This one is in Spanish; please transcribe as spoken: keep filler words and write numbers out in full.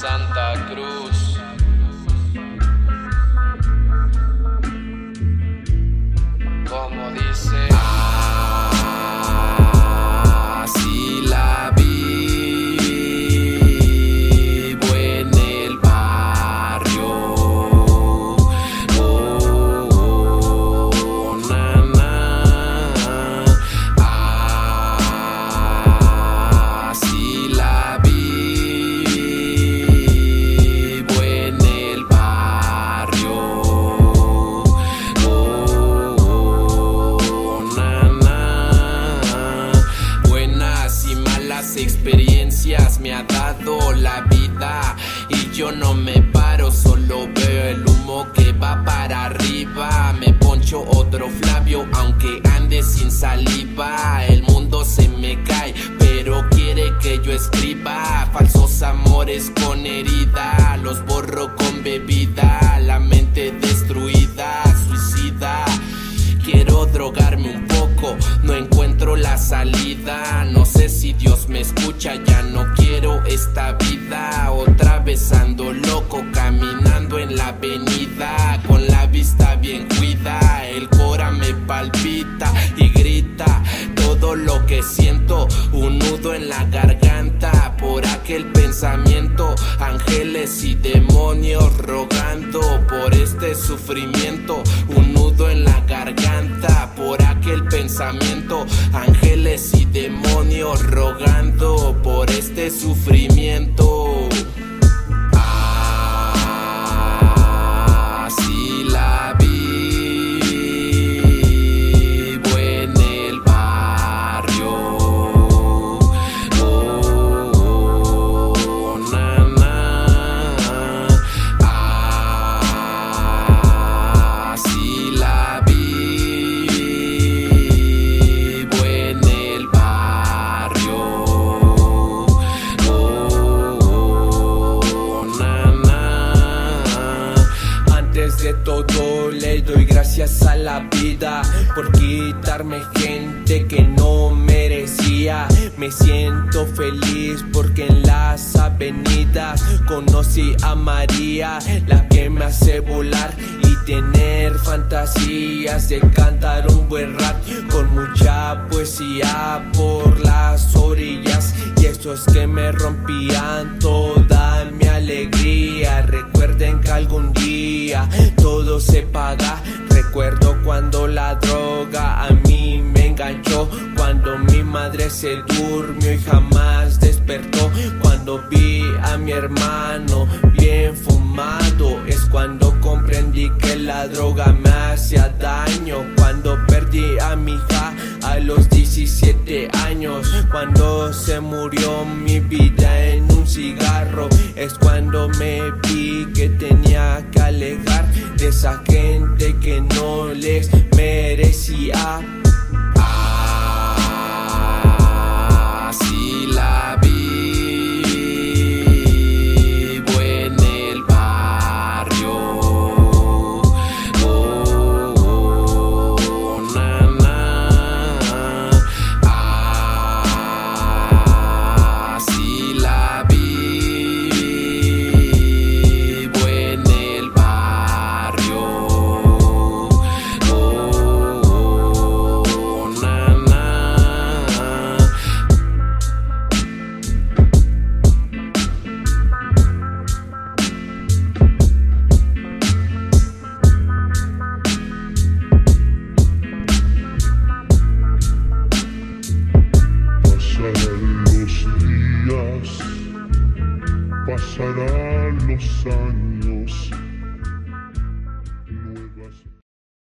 Santa Cruz. Como dice, así la vivo en el barrio. Oh, oh, na, na. Así la vivo en el barrio. Experiencias me ha dado la vida y yo no me paro, solo veo el humo que va para arriba. Me poncho otro Flavio aunque ande sin saliva. El mundo se me cae pero quiere que yo escriba falsos amores con herida, los borro con bebida, la mente destruida, suicida. Quiero drogarme un poco, no encuentro la salida. No sé si Dios me escucha, ya no quiero esta vida. Otra vez ando loco, caminando en la avenida, con la vista bien cuida. El cora me palpita y grita todo lo que siento, un nudo en la garganta por aquel pensamiento. Ángeles y demonios rogando por este sufrimiento, un nudo en la garganta por aquel pensamiento. Ángeles y demonios rogando por este sufrimiento. Así la vivo en el barrio. Oh, oh, na, na. Así la vivo en el barrio. Oh, na, na. Antes de todo le doy gracias a la vida por quitarme gente que no merecía. Me siento feliz porque en las avenidas conocí a María, la que me hace volar y tener fantasías de cantar un buen rap con mucha poesía por las orillas. Y esos que me rompían toda mi alegría. Recuerden que algún día todo se paga. Recuerdo cuando la droga a mí me enganchó, cuando mi madre se durmió y jamás despertó, cuando vi a mi hermano bien fumado. Es cuando comprendí que la droga me hacía daño, cuando perdí a mi hija a los diecisiete años, cuando se murió mi vida en un cigarro. Es cuando me vi que tenía que alejar de esa gente que no les merecía. Así la vivo en el barrio. Oh, oh, na, na. Así la vivo en el barrio. Oh, na, na. Pasarán los días, pasarán los años,